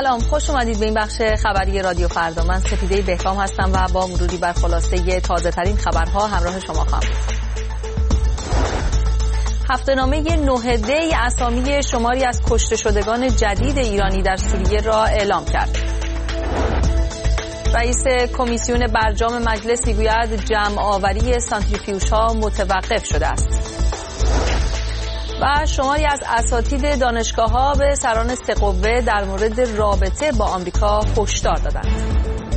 سلام، خوش اومدید به این بخش خبری رادیو فردا. من سپیده بهرام هستم و با مروری بر خلاصه تازه ترین خبرها همراه شما خواهم بود. هفته‌نامه 9 دی اسامی شماری از کشته شدگان جدید ایرانی در سوریه را اعلام کرد. رئیس کمیسیون برجام مجلس میگوید جمع آوری سانتریفیوژها متوقف شده است. و شماری از اساتید دانشگاه‌ها به سران سه قوه در مورد رابطه با آمریکا هشدار دادند.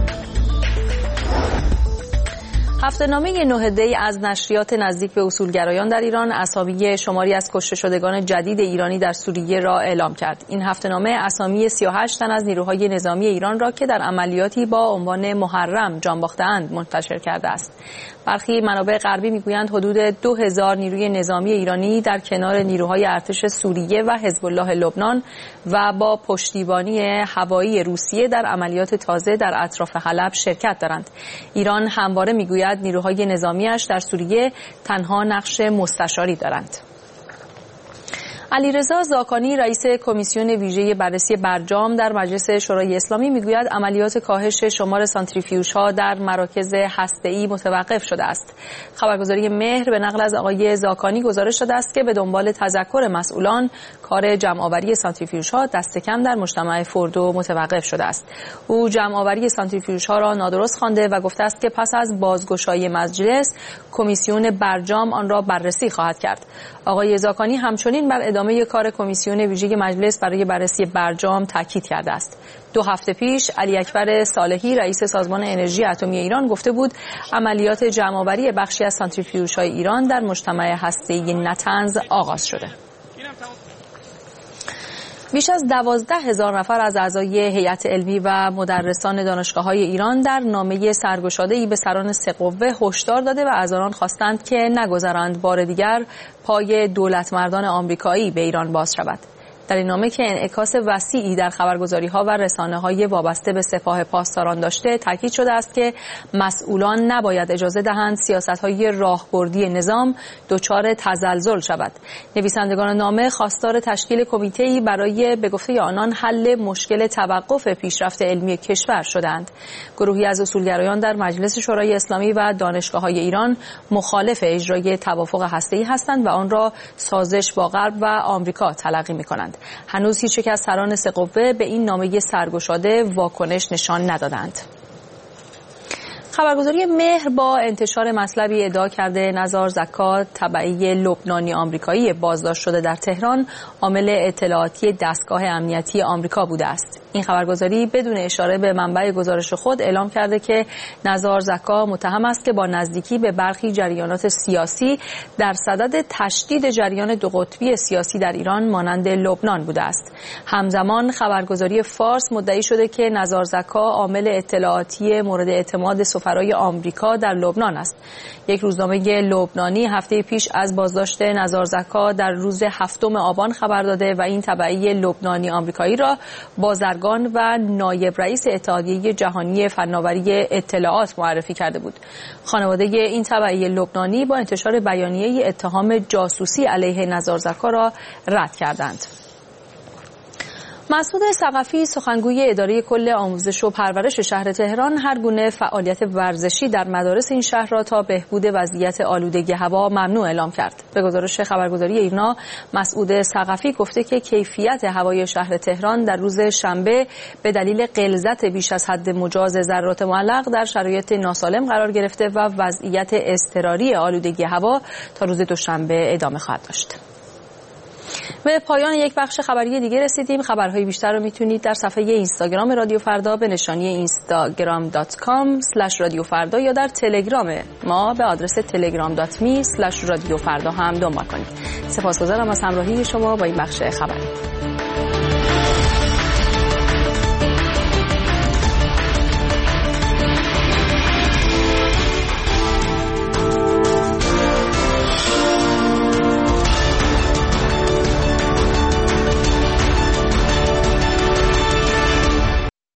هفته‌نامه 9 دی از نشریات نزدیک به اصولگرایان در ایران اسامی شماری از کشته شدگان جدید ایرانی در سوریه را اعلام کرد. این هفته‌نامه اسامی 38 تن از نیروهای نظامی ایران را که در عملیاتی با عنوان محرم جان باخته‌اند منتشر کرده است. برخی منابع غربی میگویند حدود 2000 نیروی نظامی ایرانی در کنار نیروهای ارتش سوریه و حزب الله لبنان و با پشتیبانی هوایی روسیه در عملیات تازه در اطراف حلب شرکت دارند. ایران همواره میگوید نیروهای نظامیش در سوریه تنها نقش مستشاری دارند. علیرضا زاکانی رئیس کمیسیون ویژه بررسی برجام در مجلس شورای اسلامی میگوید عملیات کاهش شمار سانتریفیوژها در مراکز هسته‌ای متوقف شده است. خبرگزاری مهر به نقل از آقای زاکانی گزارش داده است که به دنبال تذکر مسئولان کار جمع‌آوری سانتریفیوژها دست کم در مجتمع فردو متوقف شده است. او جمع‌آوری سانتریفیوژها را نادرست خوانده و گفته است که پس از بازگشایی مجلس کمیسیون برجام آن را بررسی خواهد کرد. آقای زاکانی همچنین بر ادامه کار کمیسیون ویژه مجلس برای بررسی برجام تاکید کرده است. 2 هفته پیش علی اکبر صالحی رئیس سازمان انرژی اتمی ایران گفته بود عملیات جمع‌آوری بخشی از سانتریفیوژهای ایران در مجتمع هسته‌ای نطنز آغاز شده. بیش از 12,000 نفر از اعضای هیئت علمی و مدرسان دانشگاه‌های ایران در نامه سرگشاده‌ای به سران سه قوه هشدار داده و از آنان خواستند که نگذارند بار دیگر پای دولتمردان آمریکایی به ایران باز شود. در این نامه که انعکاس وسیعی در خبرگزاری‌ها و رسانه‌های وابسته به سپاه پاسداران داشته، تاکید شده است که مسئولان نباید اجازه دهند سیاست‌های راهبردی نظام دچار تزلزل شود. نویسندگان نامه خواستار تشکیل کمیته‌ای برای به گفته آنان حل مشکل توقف پیشرفت علمی کشور شدند. گروهی از اصولگرایان در مجلس شورای اسلامی و دانشگاه‌های ایران مخالف اجرای توافق هسته‌ای هستند و آن را سازش با غرب و آمریکا تلقی می‌کنند. هنوز هیچ یک از سران سه قوه به این نامه سرگشاده واکنش نشان ندادند. خبرگزاری مهر با انتشار مطلبی ادعا کرده نزار زکا تبعی لبنانی آمریکایی بازداشت شده در تهران عامل اطلاعاتی دستگاه امنیتی آمریکا بوده است. این خبرگزاری بدون اشاره به منبع گزارش خود اعلام کرده که نزار زکا متهم است که با نزدیکی به برخی جریانات سیاسی در صدد تشدید جریان دو قطبی سیاسی در ایران مانند لبنان بوده است. همزمان خبرگزاری فارس مدعی شده که نزار زکا عامل اطلاعاتی مورد اعتماد سفرای آمریکا در لبنان است. یک روزنامه لبنانی هفته پیش از بازداشت نزار زکا در روز 7 آبان خبر داده و این تبعی لبنانی آمریکایی را بازرگان و نایب رئیس اتحادیه جهانی فناوری اطلاعات معرفی کرده بود. خانواده این تبعی لبنانی با انتشار بیانیه اتهام جاسوسی علیه نزار زکا را رد کردند. مسعود ثقفی سخنگوی اداره کل آموزش و پرورش شهر تهران هر گونه فعالیت ورزشی در مدارس این شهر را تا بهبود وضعیت آلودگی هوا ممنوع اعلام کرد. به گزارش خبرگزاری ایرنا مسعود ثقفی گفته که کیفیت هوای شهر تهران در روز شنبه به دلیل غلظت بیش از حد مجاز ذرات معلق در شرایط ناسالم قرار گرفته و وضعیت اضطراری آلودگی هوا تا روز دوشنبه ادامه خواهد داشت. به پایان یک بخش خبری دیگه رسیدیم. خبرهای بیشتر رو میتونید در صفحه اینستاگرام رادیو فردا به نشانی instagram.com/رادیوفردا یا در تلگرام ما به آدرس telegram.me/رادیوفردا هم دنبال کنید. سپاسگزارم از همراهی شما با این بخش خبری.